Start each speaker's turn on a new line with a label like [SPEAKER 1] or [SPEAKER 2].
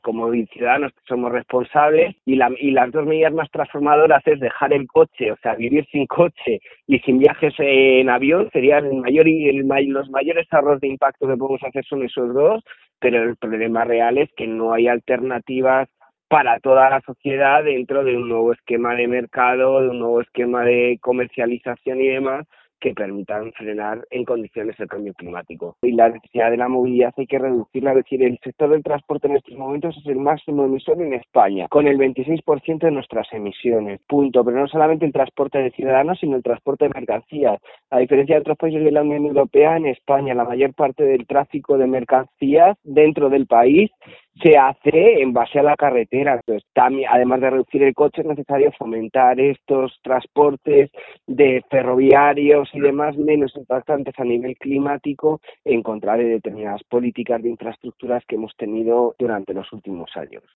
[SPEAKER 1] como ciudadanos somos responsables y las dos medidas más transformadoras es dejar el coche, o sea, vivir sin coche y sin viajes en avión, serían los mayores ahorros de impacto que podemos hacer son esos dos, pero el problema real es que no hay alternativas para toda la sociedad dentro de un nuevo esquema de mercado, de un nuevo esquema de comercialización y demás, que permitan frenar en condiciones el cambio climático. Y la necesidad de la movilidad hay que reducirla, es decir, el sector del transporte en estos momentos es el máximo emisor en España, con el 26% de nuestras emisiones, punto. Pero no solamente el transporte de ciudadanos, sino el transporte de mercancías. A diferencia de otros países de la Unión Europea, en España la mayor parte del tráfico de mercancías dentro del país se hace en base a la carretera. Entonces, también, además de reducir el coche, es necesario fomentar estos transportes de ferroviarios y demás menos impactantes a nivel climático en contra de determinadas políticas de infraestructuras que hemos tenido durante los últimos años.